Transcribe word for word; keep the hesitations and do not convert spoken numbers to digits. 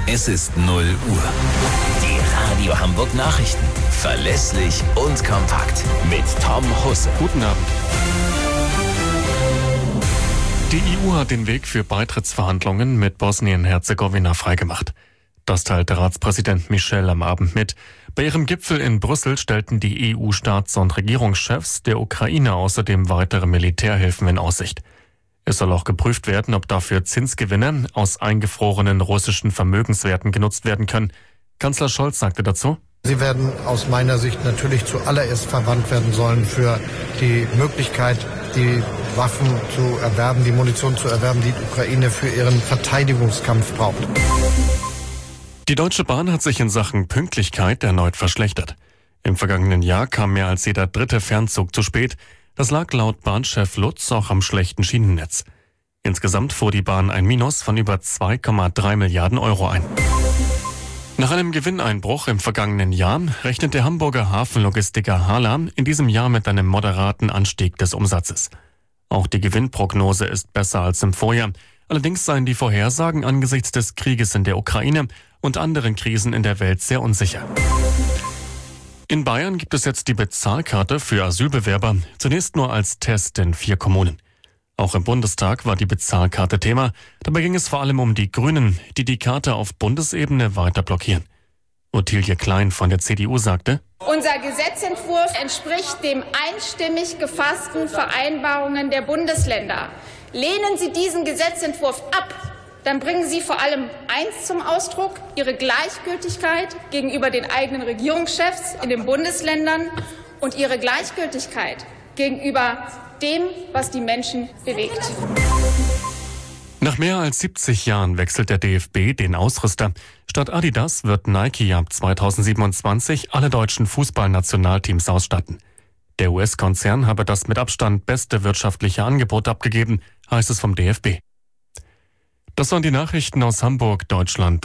Es ist null Uhr. Die Radio Hamburg Nachrichten. Verlässlich und kompakt. Mit Tom Husse. Guten Abend. Die E U hat den Weg für Beitrittsverhandlungen mit Bosnien-Herzegowina freigemacht. Das teilte Ratspräsident Michel am Abend mit. Bei ihrem Gipfel in Brüssel stellten die E U-Staats- und Regierungschefs der Ukraine außerdem weitere Militärhilfen in Aussicht. Es soll auch geprüft werden, ob dafür Zinsgewinne aus eingefrorenen russischen Vermögenswerten genutzt werden können. Kanzler Scholz sagte dazu: Sie werden aus meiner Sicht natürlich zuallererst verwandt werden sollen für die Möglichkeit, die Waffen zu erwerben, die Munition zu erwerben, die die Ukraine für ihren Verteidigungskampf braucht. Die Deutsche Bahn hat sich in Sachen Pünktlichkeit erneut verschlechtert. Im vergangenen Jahr kam mehr als jeder dritte Fernzug zu spät. Das lag laut Bahnchef Lutz auch am schlechten Schienennetz. Insgesamt fuhr die Bahn ein Minus von über zwei Komma drei Milliarden Euro ein. Nach einem Gewinneinbruch im vergangenen Jahr rechnet der Hamburger Hafenlogistiker Hala in diesem Jahr mit einem moderaten Anstieg des Umsatzes. Auch die Gewinnprognose ist besser als im Vorjahr. Allerdings seien die Vorhersagen angesichts des Krieges in der Ukraine und anderen Krisen in der Welt sehr unsicher. In Bayern gibt es jetzt die Bezahlkarte für Asylbewerber, zunächst nur als Test in vier Kommunen. Auch im Bundestag war die Bezahlkarte Thema. Dabei ging es vor allem um die Grünen, die die Karte auf Bundesebene weiter blockieren. Ottilie Klein von der C D U sagte: Unser Gesetzentwurf entspricht dem einstimmig gefassten Vereinbarungen der Bundesländer. Lehnen Sie diesen Gesetzentwurf ab, dann bringen Sie vor allem eins zum Ausdruck: Ihre Gleichgültigkeit gegenüber den eigenen Regierungschefs in den Bundesländern und Ihre Gleichgültigkeit gegenüber dem, was die Menschen bewegt. Nach mehr als siebzig Jahren wechselt der D F B den Ausrüster. Statt Adidas wird Nike ab zweitausendsiebenundzwanzig alle deutschen Fußballnationalteams ausstatten. Der U S-Konzern habe das mit Abstand beste wirtschaftliche Angebot abgegeben, heißt es vom D F B. Das waren die Nachrichten aus Hamburg, Deutschland.